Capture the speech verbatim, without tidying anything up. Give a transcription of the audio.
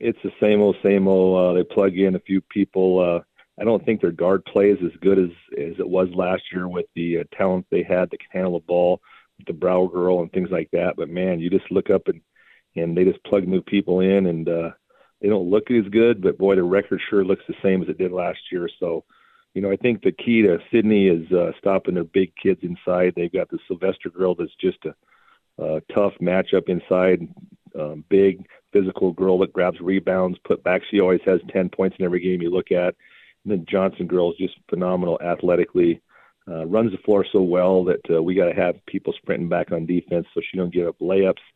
it's the same old, same old. Uh, they plug in a few people. Uh, I don't think their guard play is as good as, as it was last year with the uh, talent they had that can handle the ball, with the Brow girl and things like that. But, man, you just look up and, and they just plug new people in, and uh, they don't look as good. But, boy, the record sure looks the same as it did last year. So, you know, I think the key to Sydney is uh, stopping their big kids inside. They've got the Sylvester girl that's just a uh, tough matchup inside, um, big physical girl that grabs rebounds, put back. She always has ten points in every game you look at. And then Johnson girl is just phenomenal athletically, uh, runs the floor so well that uh, we got to have people sprinting back on defense so she don't give up layups.